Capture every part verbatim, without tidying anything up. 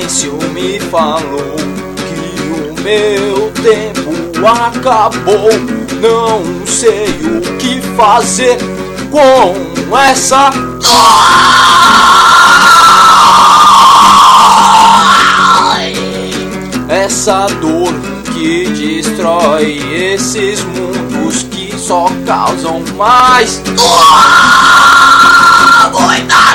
silêncio me falou que o meu tempo acabou. Não sei o que fazer com essa essa dor que destrói esses mundos que só causam mais dor, muita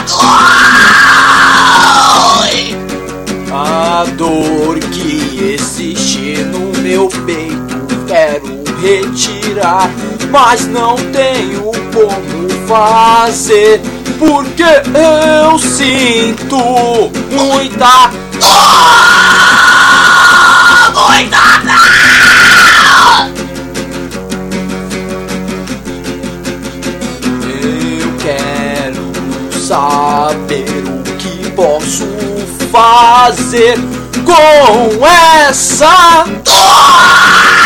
dor. A dor que existe no meu peito quero retirar, mas não tenho como fazer, porque eu sinto muita dor, muita dor. Eu quero saber o que posso fazer com essa dor.